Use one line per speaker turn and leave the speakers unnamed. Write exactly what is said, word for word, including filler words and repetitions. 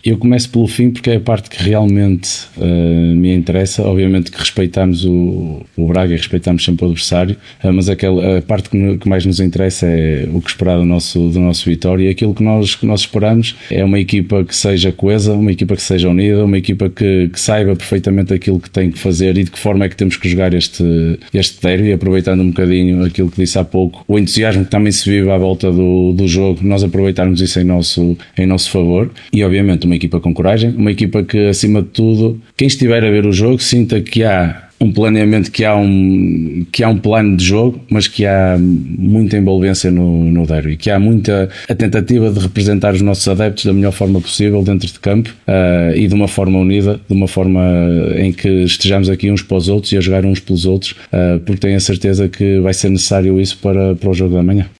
Eu começo pelo fim porque é a parte que realmente uh, me interessa. Obviamente que respeitamos o, o Braga e respeitamos sempre o adversário, uh, mas aquela, a parte que, que mais nos interessa é o que esperar do nosso, do nosso Vitória, e aquilo que nós, que nós esperamos é uma equipa que seja coesa, uma equipa que seja unida, uma equipa que, que saiba perfeitamente aquilo que tem que fazer e de que forma é que temos que jogar este, este derby, aproveitando um bocadinho aquilo que disse há pouco, o entusiasmo que também se vive à volta do, do jogo, nós aproveitarmos isso em nosso, em nosso favor, e obviamente uma equipa com coragem, uma equipa que acima de tudo, quem estiver a ver o jogo sinta que há um planeamento, que há um, que há um plano de jogo, mas que há muita envolvência no, no derby, que há muita a tentativa de representar os nossos adeptos da melhor forma possível dentro de campo, uh, e de uma forma unida, de uma forma em que estejamos aqui uns para os outros e a jogar uns pelos outros, uh, porque tenho a certeza que vai ser necessário isso para, para o jogo da manhã.